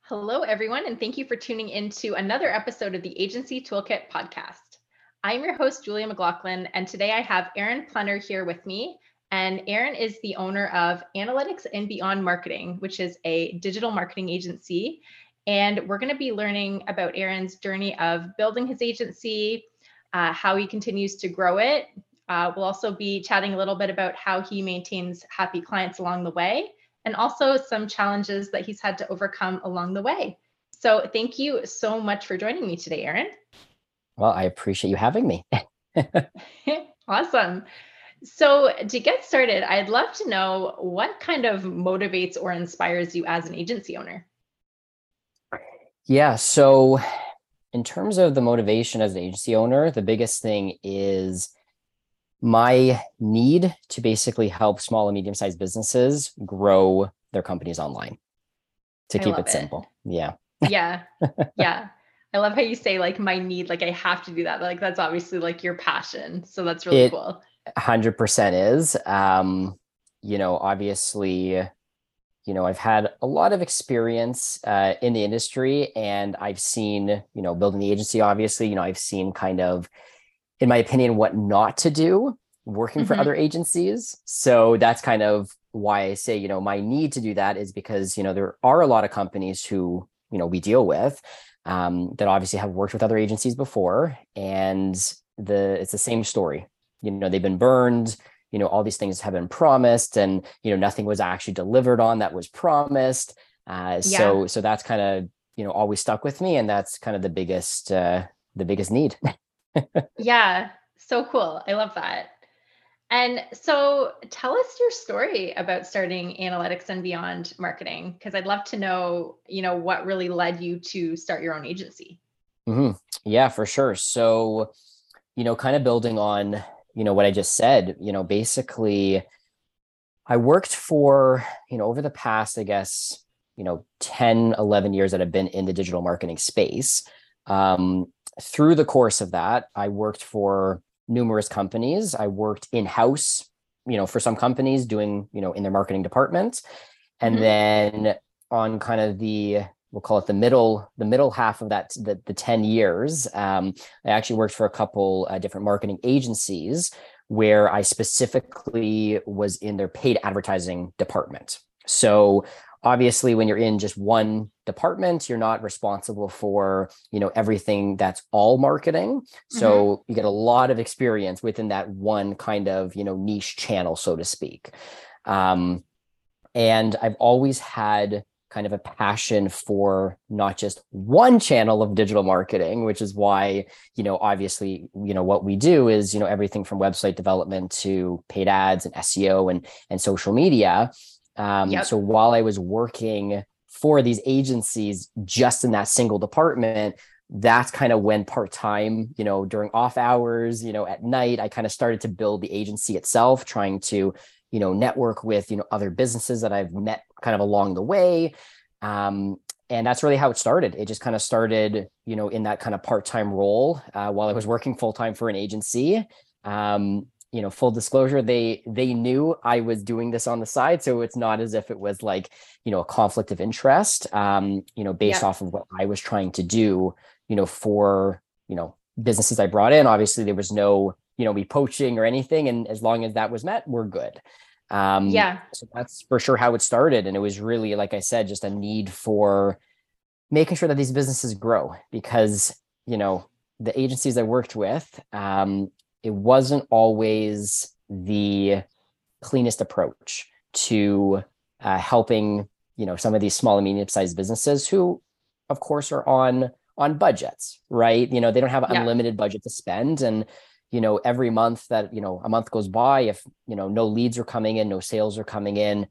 Hello, everyone, and thank you for tuning in to another episode of the Agency Toolkit podcast. I'm your host, Julia McLaughlin, and today I have Aaron Plenner here with me. And Aaron is the owner of Analytics and Beyond Marketing, which is a digital marketing agency. And we're going to be learning about Aaron's journey of building his agency, how he continues to grow it. We'll also be chatting a little bit about how he maintains happy clients along the way, and also some challenges that he's had to overcome along the way. So thank you so much for joining me today, Aaron. Well, I appreciate you having me. Awesome. So to get started, I'd love to know what kind of motivates or inspires you as an agency owner? Yeah. So, in terms of the motivation as an agency owner, the biggest thing is my need to basically help small and medium-sized businesses grow their companies online, to I keep love it it. simple. Yeah. Yeah. Yeah. I love how you say like my need, like I have to do that. Like that's obviously like your passion. So that's really It cool. 100% is. Obviously, I've had a lot of experience in the industry, and I've seen, building the agency, obviously, I've seen kind of, in my opinion, what not to do working for other Hmm. agencies. So that's kind of why I say, my need to do that is because, there are a lot of companies who, we deal with that obviously have worked with other agencies before. And it's the same story. They've been burned, all these things have been promised, and, nothing was actually delivered on that was promised. Yeah. So that's kind of, always stuck with me. And that's kind of the biggest need. Yeah. So cool. I love that. And so tell us your story about starting Analytics and Beyond Marketing, because I'd love to know, what really led you to start your own agency. hmm Yeah, for sure. So, kind of building on, what I just said, basically I worked for, over the past, I guess, 10, 11 years that I've been in the digital marketing space. Through the course of that, I worked for numerous companies. I worked in-house, for some companies doing, in their marketing department. And Hmm. then on kind of we'll call it the middle half of that, the 10 years, I actually worked for a couple different marketing agencies where I specifically was in their paid advertising department. So obviously when you're in just one department, you're not responsible for, everything that's all marketing. Hmm. So you get a lot of experience within that one kind of, niche channel, so to speak. Um, and I've always had kind of a passion for not just one channel of digital marketing, which is why, obviously, what we do is, everything from website development to paid ads and SEO and social media. Yep. So while I was working for these agencies just in that single department, that's kind of when part-time, during off hours, at night, I kind of started to build the agency itself, trying to network with, other businesses that I've met kind of along the way. Um, and that's really how it started. It just kind of started, in that kind of part-time role while I was working full-time for an agency. Full disclosure, they knew I was doing this on the side, so it's not as if it was like, a conflict of interest, based Yep. off of what I was trying to do, for, businesses I brought in. Obviously, there was no, me poaching or anything. And as long as that was met, we're good. Yeah. So that's for sure how it started. And it was really, like I said, just a need for making sure that these businesses grow because, the agencies I worked with, it wasn't always the cleanest approach to helping, some of these small and medium sized businesses who, of course, are on budgets, right? They don't have Yep. unlimited budget to spend. And, every month that, a month goes by, if, no leads are coming in, no sales are coming in,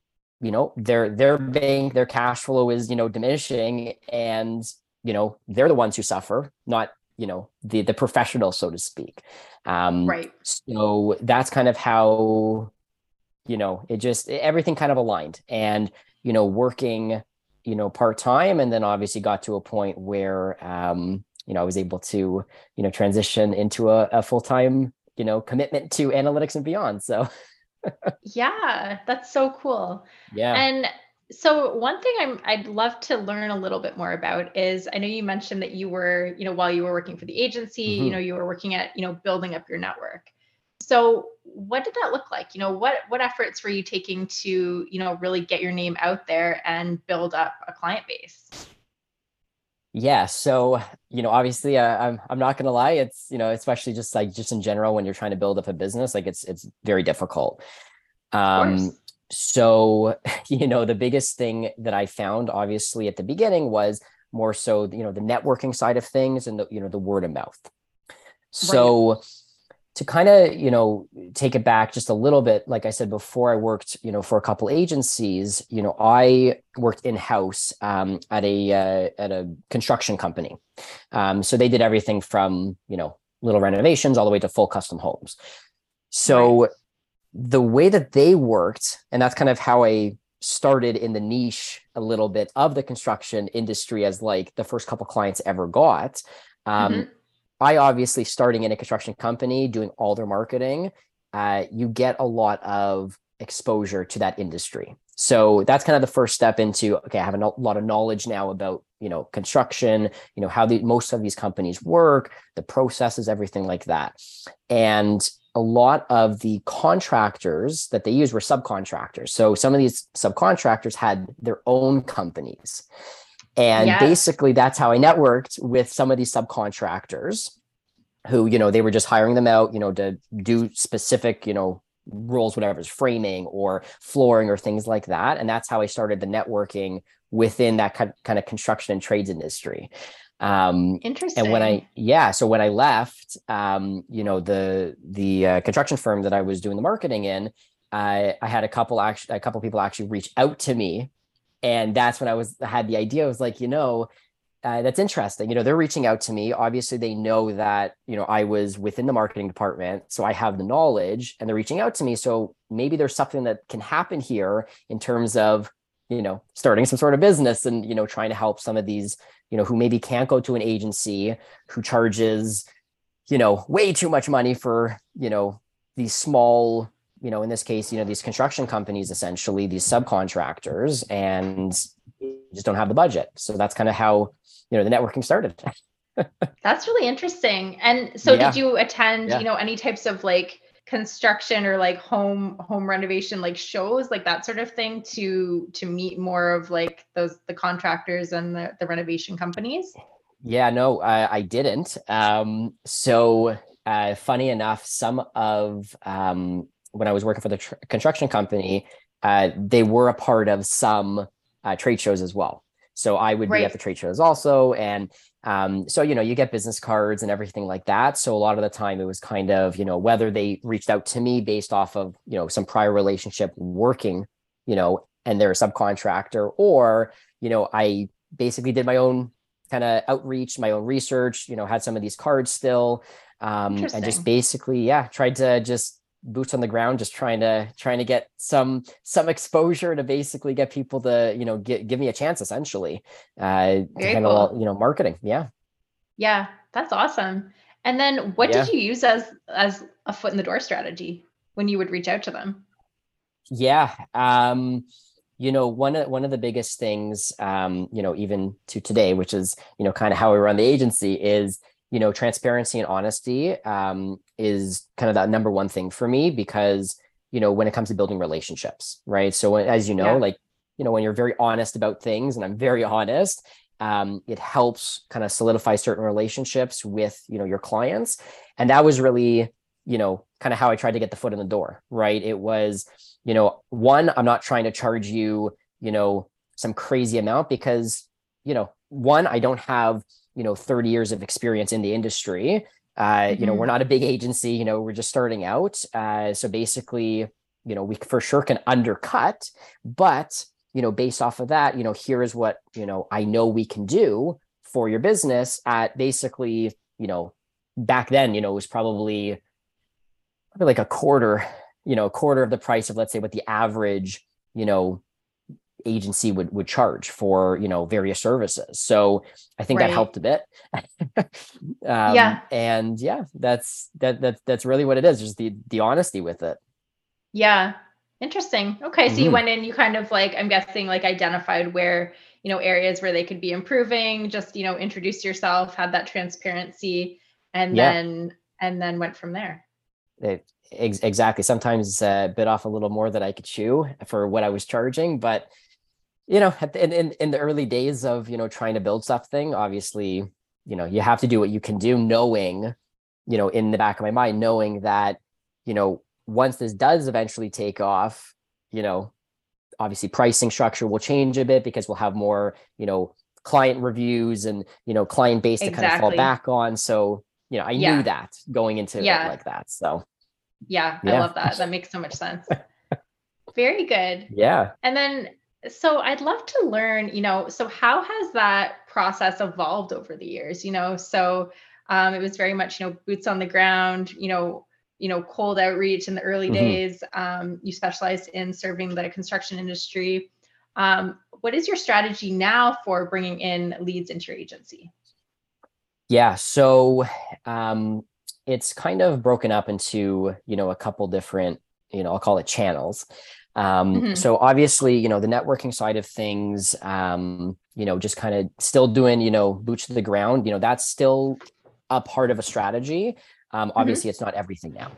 their cash flow is, diminishing, and, they're the ones who suffer, not, the professional, so to speak. Right. So that's kind of how, it just everything kind of aligned. And, working, part-time, and then obviously got to a point where I was able to, transition into a full-time, commitment to analytics and beyond. So Yeah, that's so cool. yeah. And So one thing I'd love to learn a little bit more about is I know you mentioned that you were, while you were working for the agency, Mhm. you were working at, building up your network. So what did that look like? What efforts were you taking to, really get your name out there and build up a client base? Yeah, so obviously, I'm not gonna lie. It's especially just in general when you're trying to build up a business, like it's very difficult. Of Um, course. so the biggest thing that I found, obviously, at the beginning was more so the networking side of things and the word of mouth. Right. So to kind of take it back just a little bit, like I said before, I worked for a couple agencies. I worked in-house at a construction company. So they did everything from little renovations all the way to full custom homes. Right. So the way that they worked, and that's kind of how I started in the niche a little bit of the construction industry, as like the first couple clients ever got. um, Hmm. I obviously, starting in a construction company doing all their marketing, you get a lot of exposure to that industry. So that's kind of the first step into, okay, I have a lot of knowledge now about construction, how most of these companies work, the processes, everything like that. And a lot of the contractors that they used were subcontractors. So some of these subcontractors had their own companies. And Yes. basically, that's how I networked with some of these subcontractors who, they were just hiring them out, to do specific, roles, whatever it's framing or flooring or things like that. And that's how I started the networking within that kind of construction and trades industry. Um, and Interesting. so when I left, the construction firm that I was doing the marketing in, I had a couple people actually reach out to me, and that's when I had the idea. I was like, that's interesting. They're reaching out to me. Obviously, they know that, I was within the marketing department, so I have the knowledge, and they're reaching out to me. So maybe there's something that can happen here in terms of, starting some sort of business and, trying to help some of these, who maybe can't go to an agency who charges, way too much money for, these small, in this case, these construction companies, essentially these subcontractors, and just don't have the budget. So that's kind of how, the networking started. That's really interesting. And so did Yeah. you attend, Yeah. any types of like construction or like home renovation like shows, like that sort of thing to meet more of like the contractors and the renovation companies? Yeah, no, I didn't. Funny enough, some of when I was working for the construction company, they were a part of some trade shows as well. So I would be at Right. the trade shows also, and so you get business cards and everything like that. So a lot of the time, it was kind of whether they reached out to me based off of some prior relationship working, and they're a subcontractor, or I basically did my own kind of outreach, my own research, had some of these cards still, and just Interesting. basically, yeah, tried to just boots on the ground, just trying to get some exposure to basically get people to, give me a chance, essentially, to Very handle cool. all, marketing. Yeah. Yeah, that's awesome. And then what did Yeah. you use as a foot in the door strategy when you would reach out to them? Yeah. One of the biggest things, even to today, which is, kind of how we run the agency, is, transparency and honesty, is kind of that number one thing for me, because, when it comes to building relationships, right? So as Yeah. like, when you're very honest about things, and I'm very honest, it helps kind of solidify certain relationships with, your clients. And that was really, kind of how I tried to get the foot in the door, right? It was, one, I'm not trying to charge you, some crazy amount, because, one, I don't have, 30 years of experience in the industry. We're Hmm. not a big agency, we're just starting out. So basically, we for sure can undercut, but, based off of that, here is what, I know we can do for your business at basically, back then, it was probably like a quarter of the price of, let's say, what the average, you know, agency would charge for, various services. So I think that Right. helped a bit. Yeah. And yeah, that's really what it is, just the honesty with it. Yeah. Interesting. Okay. So you Mhm. went in, you kind of like, I'm guessing like identified where, areas where they could be improving, just, introduced yourself, had that transparency, and Yeah. then went from there. Exactly. Sometimes bit off a little more that I could chew for what I was charging, but in the early days of trying to build something, obviously, you have to do what you can do, knowing, in the back of my mind, knowing that, once this does eventually take off, you know, obviously pricing structure will change a bit because we'll have more, client reviews and client base to kind of fall Exactly. back on. So, I knew Yeah. that going into it Yeah. like that. So Yeah. I yeah. love that. That makes so much sense. Very good. Yeah. And then, so I'd love to learn, so how has that process evolved over the years? So it was very much, boots on the ground, cold outreach in the early Hmm. days. You specialized in serving the construction industry. What is your strategy now for bringing in leads into your agency? Yeah. So um, it's kind of broken up into, a couple different, I'll call it channels. Hmm. So obviously, the networking side of things, just kind of still doing, boots to the ground, that's still a part of a strategy. Hmm. Obviously, it's not everything now.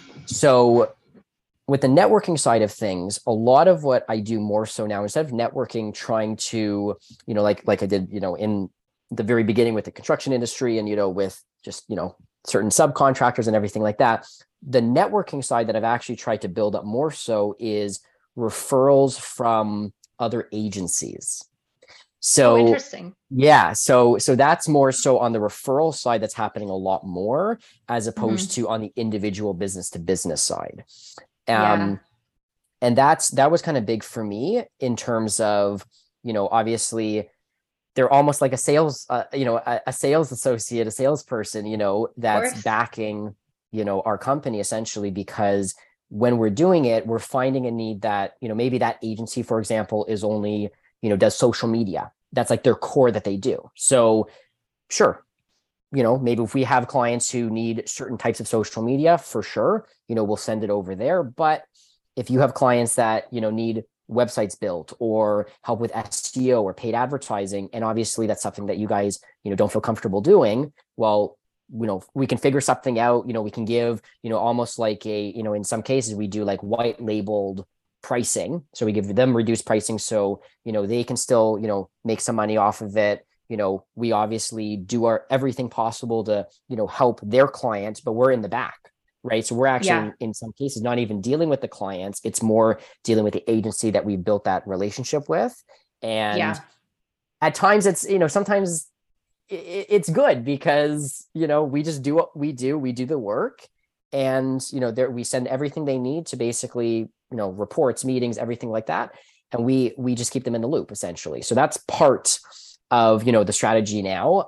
So with the networking side of things, a lot of what I do more so now, instead of networking, trying to, like I did, in the very beginning with the construction industry and, with just, certain subcontractors and everything like that, the networking side that I've actually tried to build up more so is referrals from other agencies. Oh, So interesting. yeah, so that's more so on the referral side that's happening a lot more as opposed Hmm. to on the individual business to business side. Yeah. Um, and that was kind of big for me in terms of, obviously they're almost like a sales, a sales associate, a salesperson, Of that's course. backing, our company essentially, because when we're doing it, we're finding a need that, maybe that agency, for example, is only, does social media. That's like their core that they do. So sure, maybe if we have clients who need certain types of social media, for sure, we'll send it over there. But if you have clients that, need websites built or help with SEO or paid advertising, and obviously that's something that you guys, don't feel comfortable doing, well, we can figure something out, we can give, almost like a, in some cases we do like white labeled pricing. So we give them reduced pricing so, they can still, make some money off of it. We obviously do our everything possible to, help their clients, but we're in the back, right? So we're actually Yeah. in some cases not even dealing with the clients. It's more dealing with the agency that we built that relationship with. And Yeah. at times it's, sometimes it's good because, we just do what we do the work. And, there we send everything they need to basically, reports, meetings, everything like that. And we just keep them in the loop essentially. So that's part of, the strategy now.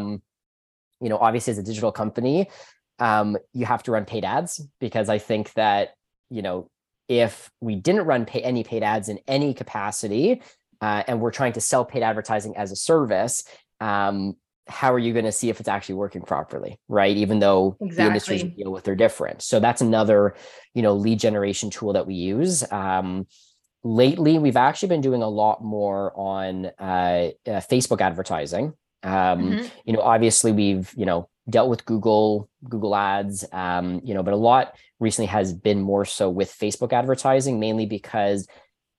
Obviously as a digital company, you have to run paid ads because I think that, you know, if we didn't run any paid ads in any capacity, and we're trying to sell paid advertising as a service, how are you going to see if it's actually working properly, right? Even though the industries we Exactly. deal with are different. So that's another, lead generation tool that we use. Lately, we've actually been doing a lot more on Facebook advertising. Hmm. Obviously we've, dealt with Google ads, but a lot recently has been more so with Facebook advertising, mainly because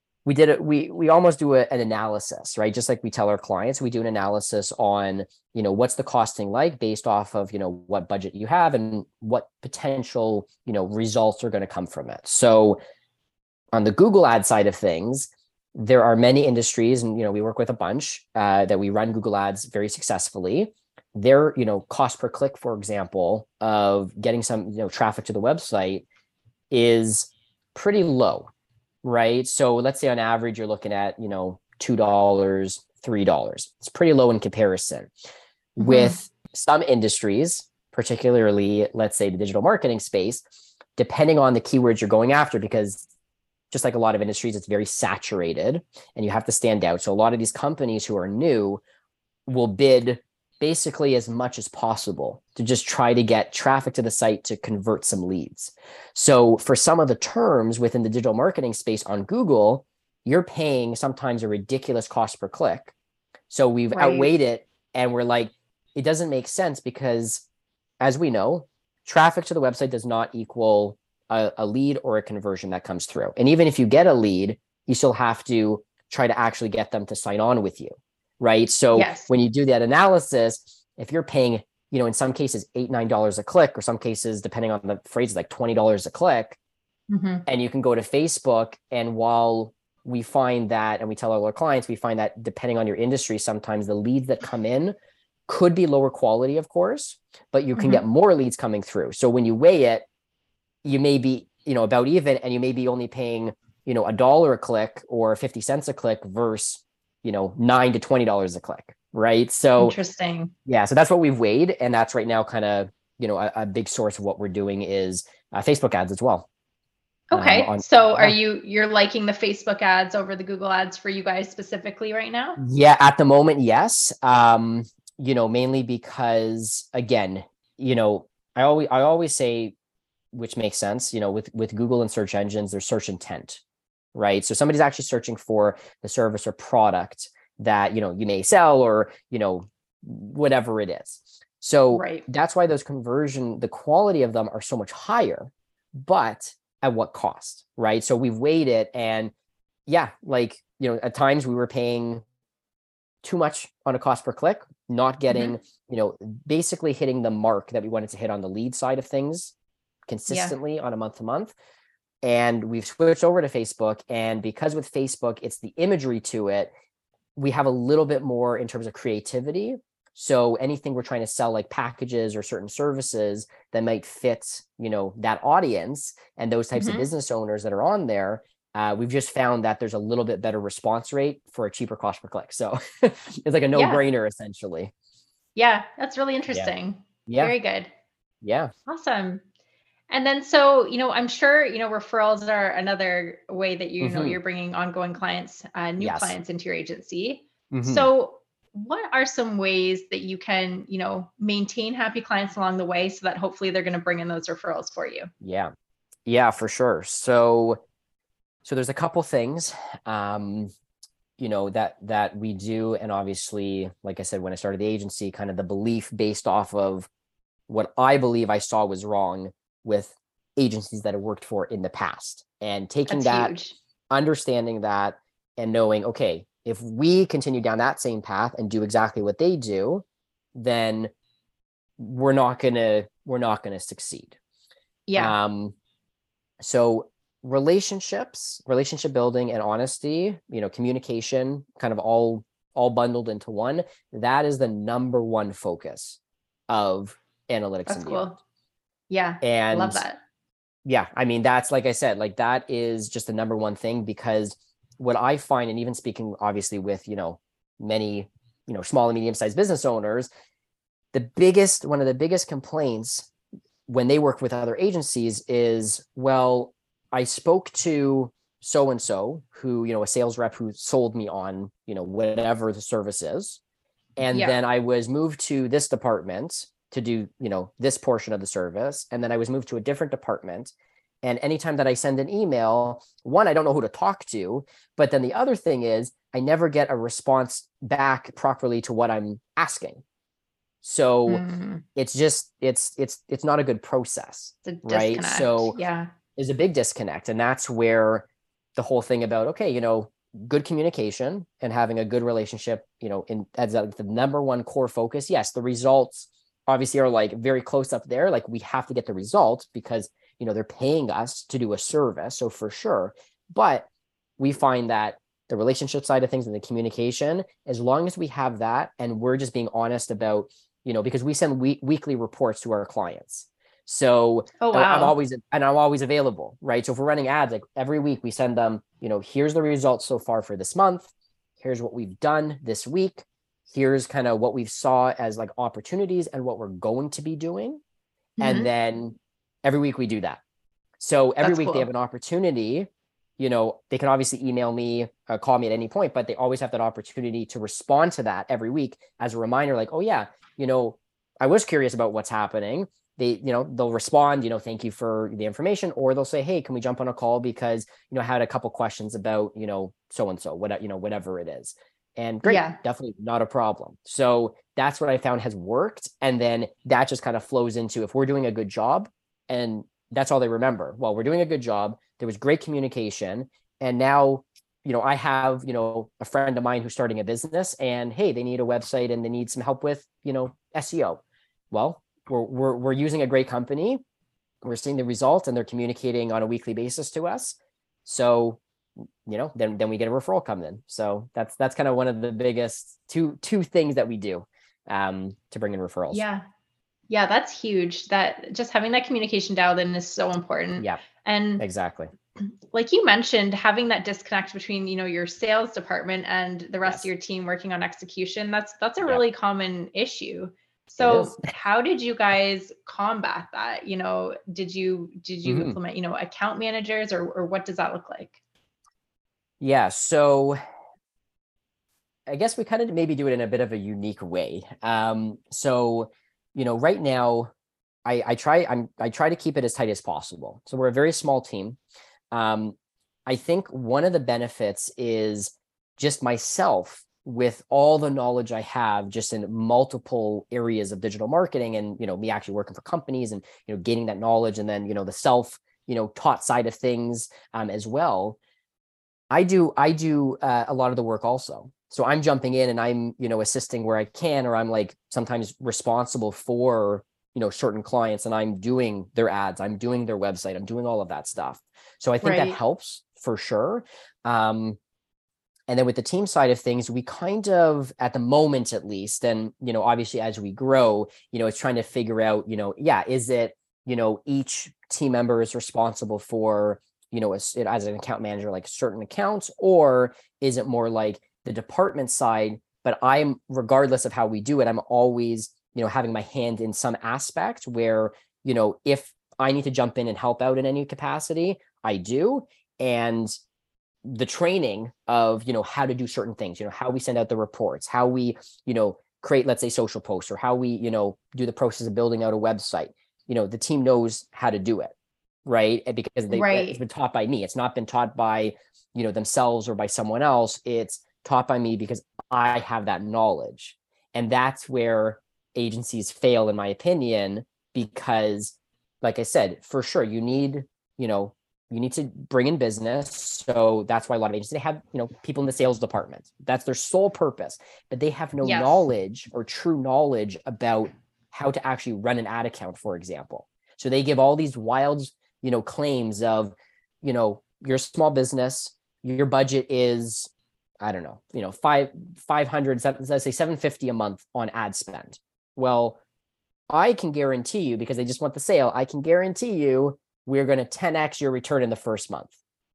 we almost do an analysis, right? Just like we tell our clients, we do an analysis on, what's the costing like based off of, what budget you have and what potential, results are going to come from it. So on the Google ad side of things, there are many industries, and we work with a bunch that we run Google ads very successfully. Their cost per click, for example, of getting some traffic to the website is pretty low, right? So let's say on average you're looking at $2, $3. It's pretty low in comparison. Hmm. With some industries, particularly let's say the digital marketing space, depending on the keywords you're going after, because just like a lot of industries, it's very saturated and you have to stand out. So a lot of these companies who are new will bid basically as much as possible to just try to get traffic to the site to convert some leads. So for some of the terms within the digital marketing space on Google, you're paying sometimes a ridiculous cost per click. So we've outweighed it, and we're like, it doesn't make sense because, as we know, traffic to the website does not equal a lead or a conversion that comes through. And even if you get a lead, you still have to try to actually get them to sign on with you, right? So when you do that analysis, if you're paying, in some cases $8, $9 a click, or some cases, depending on the phrase, like $20 a click, and you can go to Facebook, and while we find that, and we tell all our clients, we find that depending on your industry, sometimes the leads that come in could be lower quality, of course, but you can get more leads coming through. So when you weigh it, you may be, about even, and you may be only paying, $1 a click or 50 cents a click versus, $9 to $20 a click. Right. So interesting. Yeah. So that's what we've weighed. And that's right now kind of, a big source of what we're doing is Facebook ads as well. Okay. So you're liking the Facebook ads over the Google ads for you guys specifically right now? Yeah. At the moment, yes. Mainly because, again, I always say, which makes sense, with Google and search engines, there's search intent, right? So somebody's actually searching for the service or product that, you may sell, or, whatever it is. So that's why those the quality of them are so much higher, but at what cost, right? So we've weighed it, and at times we were paying too much on a cost per click, not getting, basically hitting the mark that we wanted to hit on the lead side of things consistently on a month to month. And we've switched over to Facebook. And because with Facebook, it's the imagery to it, we have a little bit more in terms of creativity. So anything we're trying to sell, like packages or certain services that might fit, that audience and those types of business owners that are on there, we've just found that there's a little bit better response rate for a cheaper cost per click. So it's like a no-brainer, essentially. Yeah, that's really interesting. Yeah. Very good. Yeah. Awesome. And then, so, I'm sure, referrals are another way that, you're bringing ongoing clients, new clients into your agency. So what are some ways that you can, maintain happy clients along the way so that hopefully they're going to bring in those referrals for you? Yeah, for sure. So there's a couple things, that we do. And obviously, like I said, when I started the agency, kind of the belief based off of what I believe I saw was wrong with agencies that I worked for in the past, and taking that, huge. Understanding that, and knowing, okay, if we continue down that same path and do exactly what they do, then we're not gonna succeed. Yeah. So relationship building and honesty, communication, kind of all bundled into one. That is the number one focus of analytics. That's and cool. beyond. Yeah. And love that. Yeah. I mean, that's, like I said, like that is just the number one thing, because what I find, and even speaking obviously with, many, small and medium-sized business owners, one of the biggest complaints when they work with other agencies is, well, I spoke to so-and-so who, a sales rep who sold me on, whatever the service is. And then I was moved to this department to do, this portion of the service. And then I was moved to a different department. And anytime that I send an email, one, I don't know who to talk to. But then the other thing is I never get a response back properly to what I'm asking. So it's just, it's not a good process, right? So there's a big disconnect. And that's where the whole thing about, okay, good communication and having a good relationship, as the number one core focus. Yes, the results obviously are like very close up there. Like we have to get the results because, they're paying us to do a service. So for sure, but we find that the relationship side of things and the communication, as long as we have that, and we're just being honest about, because we send weekly reports to our clients. So I'm always available, right? So if we're running ads, like every week we send them, here's the results so far for this month. Here's what we've done this week. Here's kind of what we've saw as like opportunities and what we're going to be doing. And then every week we do that. So every week they have an opportunity they can obviously email me, call me at any point, but they always have that opportunity to respond to that every week as a reminder, like, oh yeah, I was curious about what's happening. They'll respond, thank you for the information, or they'll say, hey, can we jump on a call because, I had a couple questions about, so-and-so, whatever it is. And great, Yeah. definitely not a problem. So that's what I found has worked. And then that just kind of flows into, if we're doing a good job, and that's all they remember. Well, we're doing a good job. There was great communication. And now, I have, a friend of mine who's starting a business, and hey, they need a website and they need some help with, SEO. Well, we're using a great company. We're seeing the results and they're communicating on a weekly basis to us. So, then we get a referral come in. So that's kind of one of the biggest two things that we do to bring in referrals. Yeah. Yeah, that's huge. That just having that communication dialed in is so important. Yeah, And exactly. like you mentioned, having that disconnect between, your sales department and the rest Yes. of your team working on execution, that's a Yep. really common issue. It So is. how did you guys combat that? Did you implement, account managers, or what does that look like? Yeah. So I guess we kind of maybe do it in a bit of a unique way. So, right now I try to keep it as tight as possible. So we're a very small team. I think one of the benefits is just myself with all the knowledge I have just in multiple areas of digital marketing, and, me actually working for companies and, gaining that knowledge, and then, the self, taught side of things as well. I do a lot of the work also. So I'm jumping in and I'm, assisting where I can, or I'm like sometimes responsible for, certain clients, and I'm doing their ads, I'm doing their website, I'm doing all of that stuff. So I think that Right. helps for sure. And then with the team side of things, we kind of, at the moment at least, and, obviously as we grow, it's trying to figure out, is it, each team member is responsible for, as an account manager, like certain accounts, or is it more like the department side? But I'm, regardless of how we do it, I'm always, having my hand in some aspect where, if I need to jump in and help out in any capacity, I do. And the training of, how to do certain things, how we send out the reports, how we, create, let's say, social posts, or how we, do the process of building out a website, the team knows how to do it. Right. Because it's Right. been taught by me. It's not been taught by, themselves or by someone else. It's taught by me because I have that knowledge. And that's where agencies fail, in my opinion, because, like I said, for sure, you need to bring in business. So that's why a lot of agencies, they have, people in the sales department. That's their sole purpose, but they have no Yes. knowledge or true knowledge about how to actually run an ad account, for example. So they give all these wild, claims of, you're a small business, your budget is, I don't know, 500, let's say 750 a month on ad spend. Well, I can guarantee you, because they just want the sale, I can guarantee you we're going to 10x your return in the first month.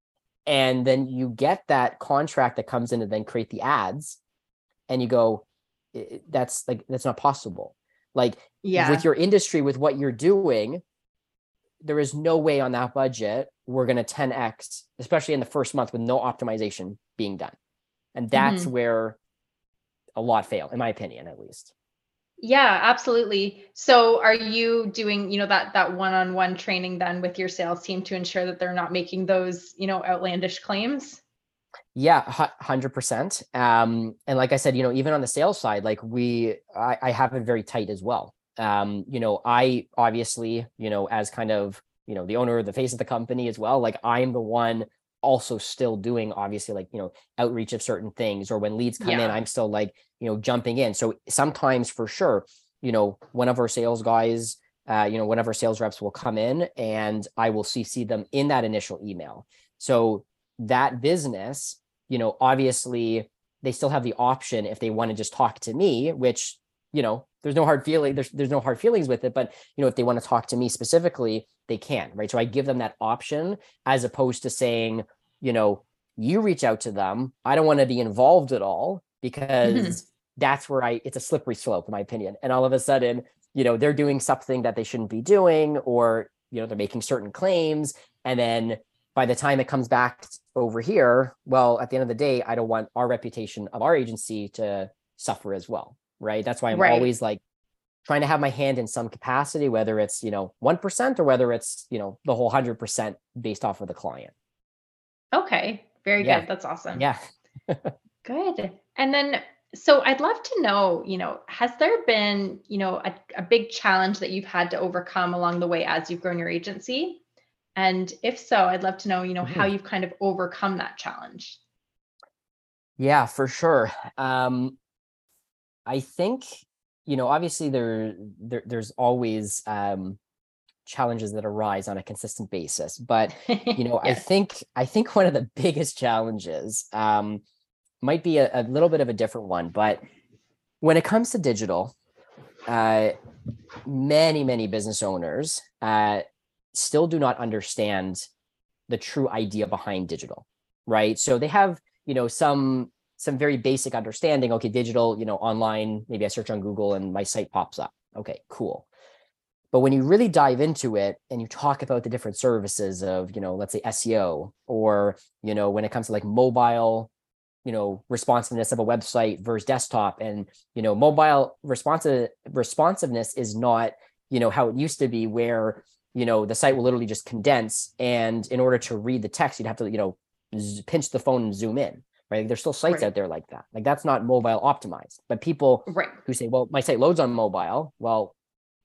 And then you get that contract that comes in and then create the ads, and you go, that's not possible. Like, Yeah. with your industry, with what you're doing, there is no way on that budget we're going to 10x, especially in the first month with no optimization being done. And that's where a lot fail, in my opinion, at least. Yeah, absolutely. So are you doing, that one-on-one training then with your sales team to ensure that they're not making those, outlandish claims? Yeah, 100%. And like I said, even on the sales side, like I have it very tight as well. I obviously, as kind of, the owner, the face of the company as well, like I'm the one also still doing, obviously, like, outreach of certain things, or when leads come in, Yeah. I'm still like, jumping in. So sometimes, for sure, one of our sales guys, one of our sales reps will come in, and I will CC them in that initial email. So that business, obviously they still have the option, if they want to just talk to me, which, there's no hard feeling, there's no hard feelings with it, but, if they want to talk to me specifically, they can, right? So I give them that option, as opposed to saying, you reach out to them. I don't want to be involved at all, because that's where it's a slippery slope, in my opinion. And all of a sudden, they're doing something that they shouldn't be doing, or, they're making certain claims. And then by the time it comes back over here, well, at the end of the day, I don't want our reputation of our agency to suffer as well, right? That's why I'm Right. always like trying to have my hand in some capacity, whether it's, 1% or whether it's, the whole 100% based off of the client. Okay. Very Yeah. good. That's awesome. Yeah. Good. And then, so I'd love to know, has there been, a big challenge that you've had to overcome along the way as you've grown your agency? And if so, I'd love to know, how Mhm. you've kind of overcome that challenge. Yeah, for sure. I think, obviously there's always challenges that arise on a consistent basis, but I Yes. think one of the biggest challenges might be a little bit of a different one, but when it comes to digital, many business owners still do not understand the true idea behind digital, right? So they have, some very basic understanding. Okay, digital, online, maybe I search on Google and my site pops up. Okay, cool. But when you really dive into it and you talk about the different services of, let's say SEO, or, when it comes to like mobile, responsiveness of a website versus desktop, and, mobile responsiveness is not, how it used to be, where, the site will literally just condense. And in order to read the text, you'd have to, pinch the phone and zoom in, right? Like, there's still sites Right. out there like that. Like, that's not mobile optimized. But people Right. who say, well, my site loads on mobile, well,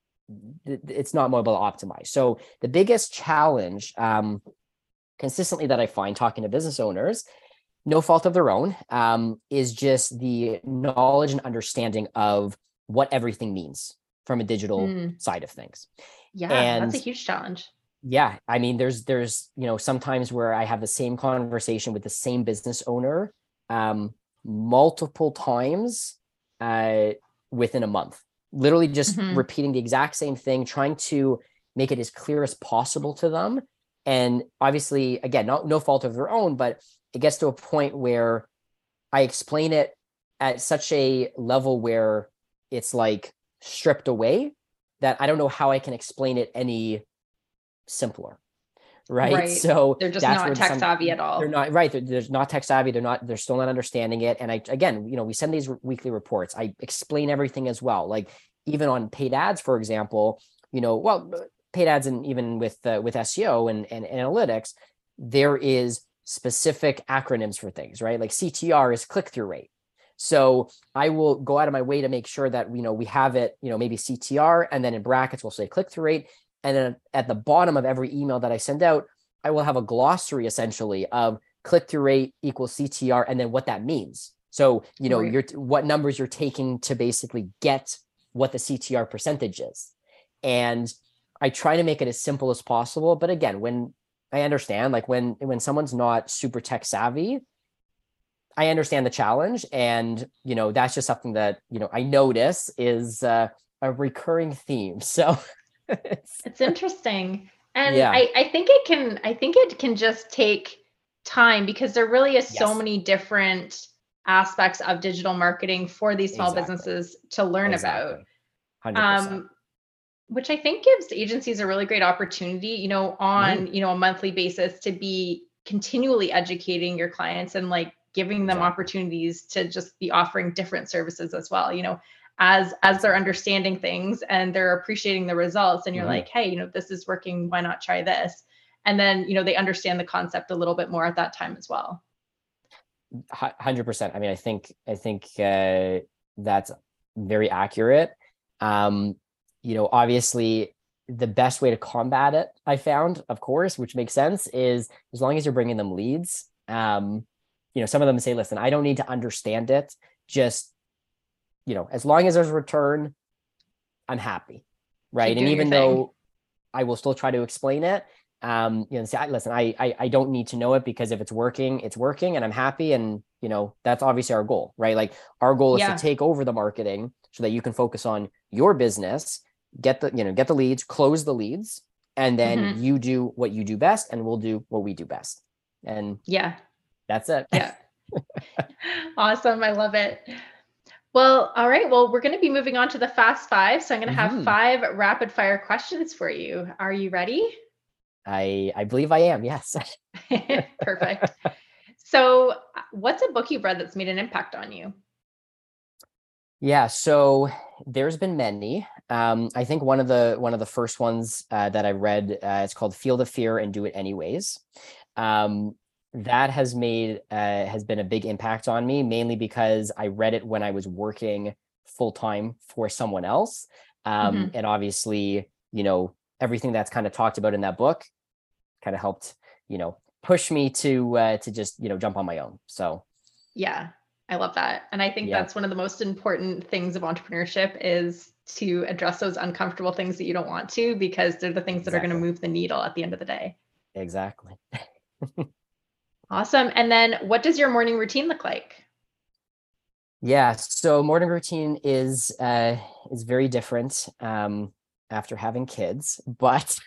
it's not mobile optimized. So the biggest challenge consistently that I find talking to business owners, no fault of their own, is just the knowledge and understanding of what everything means from a digital Mm, side of things. yeah, that's And a huge challenge. yeah, I mean, there's sometimes where I have the same conversation with the same business owner um, multiple times uh, within a month, literally just Hmm. repeating the exact same thing, trying to make it as clear as possible to them. And obviously, again, no fault of their own, but it gets to a point where I explain it at such a level where it's like stripped away that I don't know how I can explain it any simpler, right? Right. So They're just that's not where tech savvy at they're all. not right. They're not tech savvy. They're still not understanding it. And I, again, we send these weekly reports. I explain everything as well. Like, even on paid ads, for example, well, paid ads, and even with SEO and analytics, there is specific acronyms for things, right? Like CTR is click through rate. So I will go out of my way to make sure that, we have it, maybe CTR, and then in brackets we'll say click through rate. And then at the bottom of every email that I send out, I will have a glossary essentially of click through rate equals CTR, and then what that means. So, Right. what numbers you're taking to basically get what the CTR percentage is. And I try to make it as simple as possible. But again, when I understand, like, when someone's not super tech savvy, I understand the challenge. And, that's just something that, I notice is a recurring theme. So, It's interesting. And yeah. I think it can just take time because there really is so Yes. many different aspects of digital marketing for these small Exactly. businesses to learn about. Exactly. 100%. Um, which I think gives agencies a really great opportunity, Mhm. on, a monthly basis to be continually educating your clients and like giving them Exactly. opportunities to just be offering different services as well, as they're Exactly. understanding things and they're appreciating the results and you're Mhm. like, hey, this is working, why not try this? And then, they understand the concept a little bit more at that time as well. 100%. I mean, I think that's very accurate. Um, obviously, the best way to combat it, I found, of course, which makes sense, is as long as you're bringing them leads. Some of them say, "Listen, I don't need to understand it. Just, as long as there's a return, I'm happy." Right. Keep And doing your even thing. though I will still try to explain it, say, listen, I don't need to know it, because if it's working and I'm happy. And, that's obviously our goal, right? Like, our goal is to Yeah. take over the marketing so that you can focus on your business, get the leads, close the leads, and then Hmm. you do what you do best and we'll do what we do best. And Yeah. that's it. Yeah. Awesome. I love it. Well, all right. Well, we're going to be moving on to the fast five. So I'm going to have Mhm. 5 rapid fire questions for you. Are you ready? I believe I am. Yes. Perfect. So, what's a book you've read that's made an impact on you? Yeah, so there's been many. I think one of the first ones that I read, it's called "Feel the Fear and Do It Anyways." Um, that has been a big impact on me, mainly because I read it when I was working full time for someone else, Hmm. and obviously, everything that's kind of talked about in that book kind of helped, push me to just jump on my own. So Yeah, I love that. And I think yeah, that's one of the most important things of entrepreneurship is to address those uncomfortable things that you don't want to, because they're the things that are going to exactly, move the needle at the end of the day. exactly. Awesome. And then what does your morning routine look like? Yeah, so morning routine is very different after having kids, but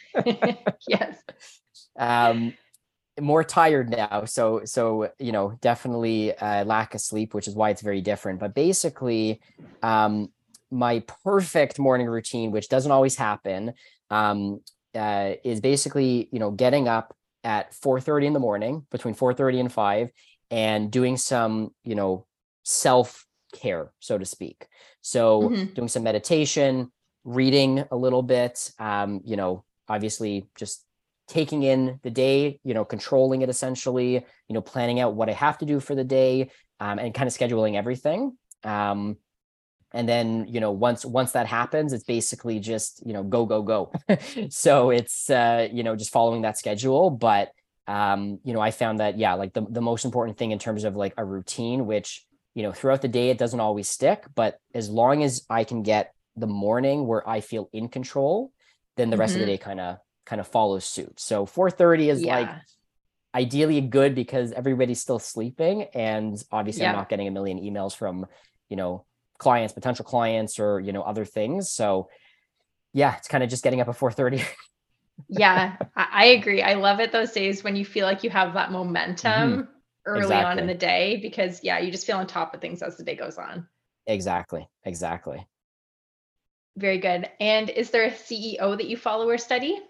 Yes. um more tired now. So definitely lack of sleep, which is why it's very different. But basically, um my perfect morning routine, which doesn't always happen, um is basically, getting up at 4:30 in the morning, between 4:30 and 5, and doing some, self care, so to speak. So Hmm. doing some meditation, reading a little bit, obviously just taking in the day, controlling it essentially, planning out what I have to do for the day, and kind of scheduling everything. Um, and then, once that happens, it's basically just, go, go, go. So it's, just following that schedule. But, I found that, yeah, like the most important thing in terms of like a routine, which, throughout the day, it doesn't always stick, but as long as I can get the morning where I feel in control, then the rest of the Hmm. day kind of follows suit. So 4:30 is like Yeah. ideally good because everybody's still sleeping, and obviously I'm Yeah. not getting a million emails from, you know, clients, potential clients, or, other things. So yeah, it's kind of just getting up at 4:30. Yeah. I agree. I love it those days when you feel like you have that Hmm. momentum early on in Exactly. the day, because yeah, you just feel on top of things as the day goes on. Exactly. Exactly. Very good. And is there a CEO that you follow or study?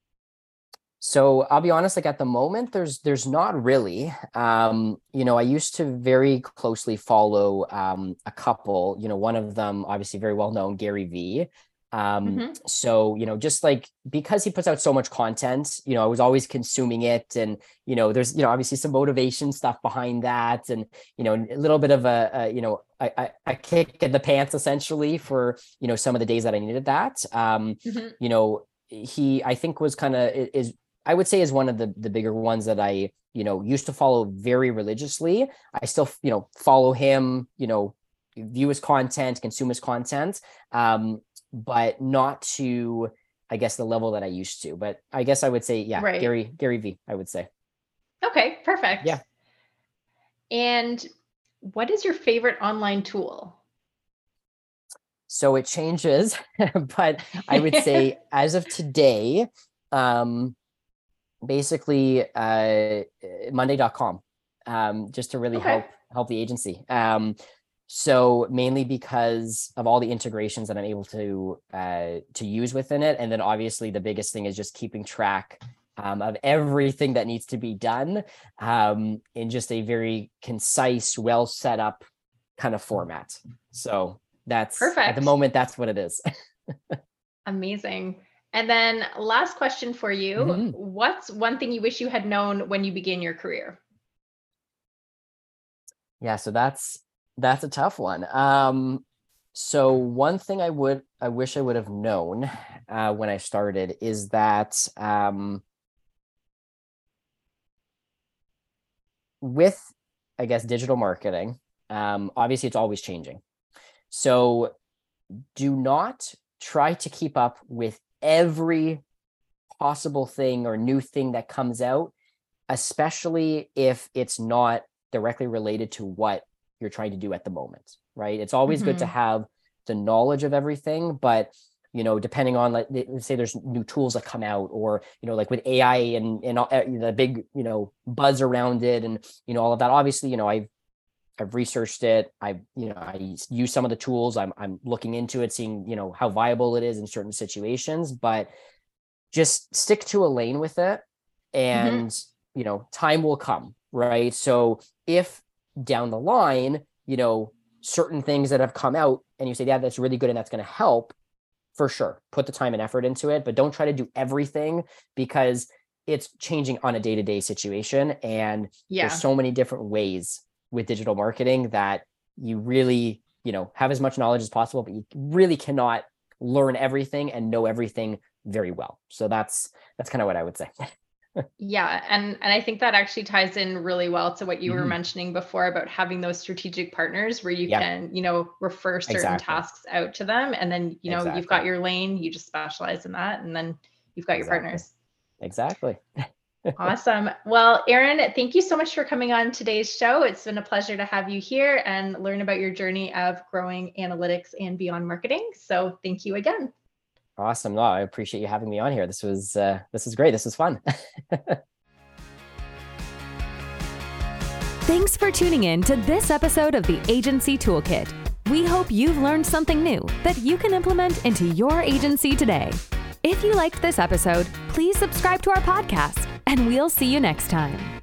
So I'll be honest, like at the moment, there's not really. I used to very closely follow a couple, one of them obviously very well known, Gary V. Hmm. So, just like because he puts out so much content, I was always consuming it. And, there's, obviously some motivation stuff behind that. And, a little bit of a kick in the pants essentially for, some of the days that I needed that. Hmm. You know, he I think was kind of is I would say is one of the bigger ones that I, used to follow very religiously. I still, follow him, view his content, consume his content, but not to, I guess, the level that I used to. But I guess I would say, yeah, Right. Gary V, I would say. Okay, perfect. Yeah. And what is your favorite online tool? So it changes, but I would say as of today, um, basically monday.com, just to really Okay. help the agency, so mainly because of all the integrations that I'm able to use within it, and then obviously the biggest thing is just keeping track of everything that needs to be done in just a very concise, well set up kind of format. So that's at the Perfect. moment that's what it is. Amazing. And then last question for you. Mhm. What's one thing you wish you had known when you began your career? Yeah, so that's a tough one. So one thing I wish I would have known when I started is that with, I guess, digital marketing, obviously it's always changing. So do not try to keep up with every possible thing or new thing that comes out, especially if it's not directly related to what you're trying to do at the moment, right? It's always good to Hmm. have the knowledge of everything, but depending on, like, let's say there's new tools that come out, or like with AI and all, the big buzz around it, and all of that. Obviously, I've researched it. I use some of the tools. I'm looking into it, seeing how viable it is in certain situations, but just stick to a lane with it, and time will come, right? So if down the line, certain things that have come out and you say, yeah, that's really good and that's going to help, for sure, put the time and effort into it, but don't try to do everything, because it's changing on a day-to-day situation. And there's so many different ways with digital marketing that you really, have as much knowledge as possible, but you really cannot learn everything and know everything very well. So that's kind of what I would say. Yeah. And I think that actually ties in really well to what you were mentioning before about having those strategic partners where you can, refer certain tasks out to them. And then, you've got your lane, you just specialize in that. And then you've got your partners. Exactly. Awesome. Well, Aaron, thank you so much for coming on today's show. It's been a pleasure to have you here and learn about your journey of growing analytics and beyond marketing. So thank you again. Awesome. No, I appreciate you having me on here. This was great. This was fun. Thanks for tuning in to this episode of the Agency Toolkit. We hope you've learned something new that you can implement into your agency today. If you liked this episode, please subscribe to our podcast, and we'll see you next time.